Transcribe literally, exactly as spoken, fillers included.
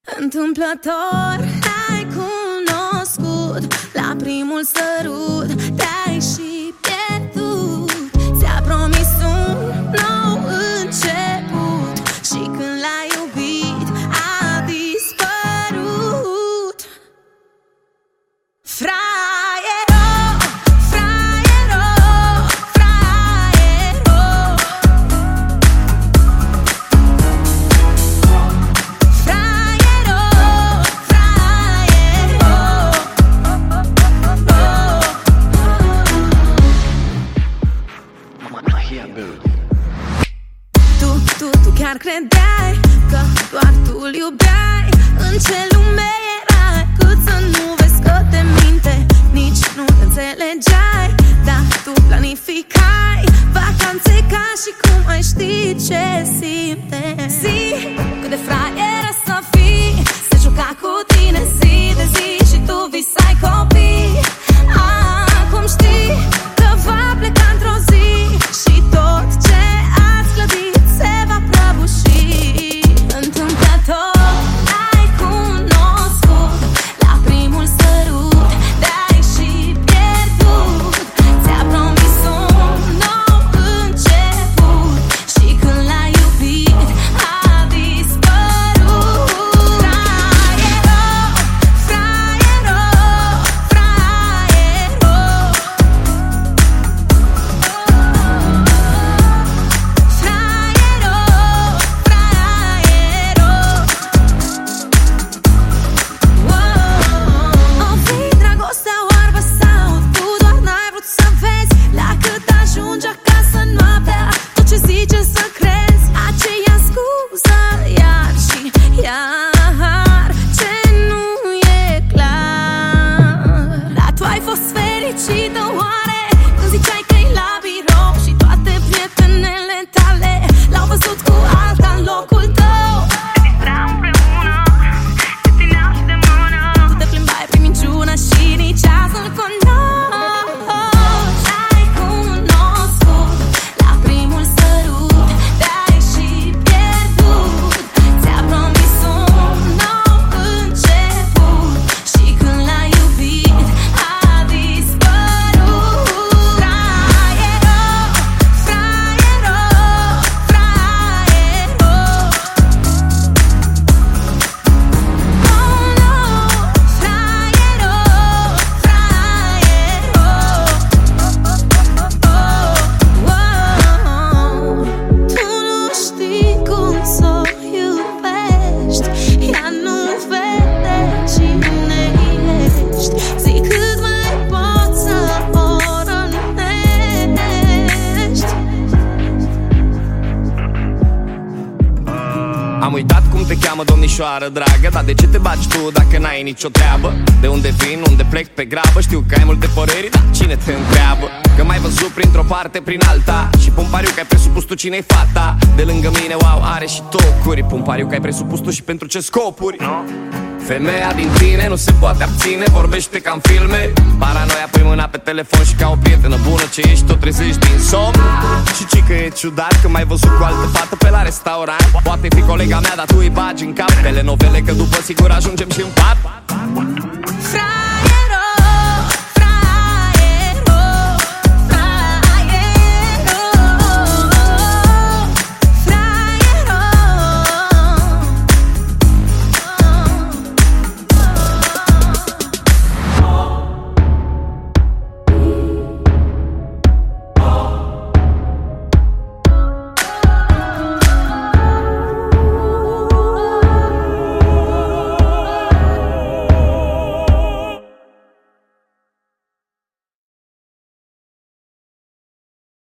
Întâmplător ai cunoscut, la primul sărut te-ai și pierdut. Ți-a promis un nou început și când l-ai iubit a dispărut. Fraiero, fraiero, fraiero. Fraiero, fraiero. Tu, tu, tu chiar credeai că doar tu-l iubeai? În ce lume erai? Cât să nu vezi că te minte, nici nu te înțelegeai. Dar tu planificai vacanțe ca și cum ai ști ce simte. Zi, cât de fraieră să fii, se juca cu tine zi de zi și tu visai copii. Acum știi că va pleca într-o zi și tot ce ați clădit se va prăbuși. Întâmplător ai cunoscut, la primul sărut te-ai și pierdut. Ți-a promis un nou început și când l-ai iubit a dispărut. Fraiero, fraiero, fraiero. Fraiero, fraiero. O fi dragostea oarbă sau tu doar n-ai vrut să vezi? La cât ajungi acasă noaptea, tot ce zice să crezi, aceea scuză iar și iar ce nu e clar. Dar tu ai fost fericită oare când ziceai că-i la birou și toate prietenele tale l-au văzut cu alta în locul tău? Te distrau împreună, te țineau și de mână, tu te plimbai prin minciună și nici azi nu-l cunoști. Ai cunoscut, la primul sărut te-ai și pierdut. Ți-a promis un nou început și când l-ai iubit a dispărut. Fraiero, fraiero, fraiero. Oh no, fraiero, fraiero. Tu nu știi cum s-o iubești, ea nu vede cine ești. Zi cât mai poți să o rănești. Am uitat cum te cheamă, domnișoară dragă, dar de ce te bagi tu dacă n-ai nicio treabă? De unde vin, unde plec pe grabă, știu că ai multe păreri, dar cine te întreabă? Că m-ai văzut printr-o parte, prin alta și pun pariu că ai presupus tu cine-i fata. De lângă mine, wow, are și tocuri. Pun pariu că ai presupus tu și pentru ce scopuri. Femeia din tine nu se poate abține, vorbește ca în filme. Paranoia pui mâna pe telefon și ca o prietenă bună ce ești, tot trezești din somn. Și ci că e ciudat că m-ai văzut cu altă fată pe la restaurant. Poate fi colega mea, dar tu îi bagi în cap telenovele, că după sigur ajungem și în pat. Fraiero,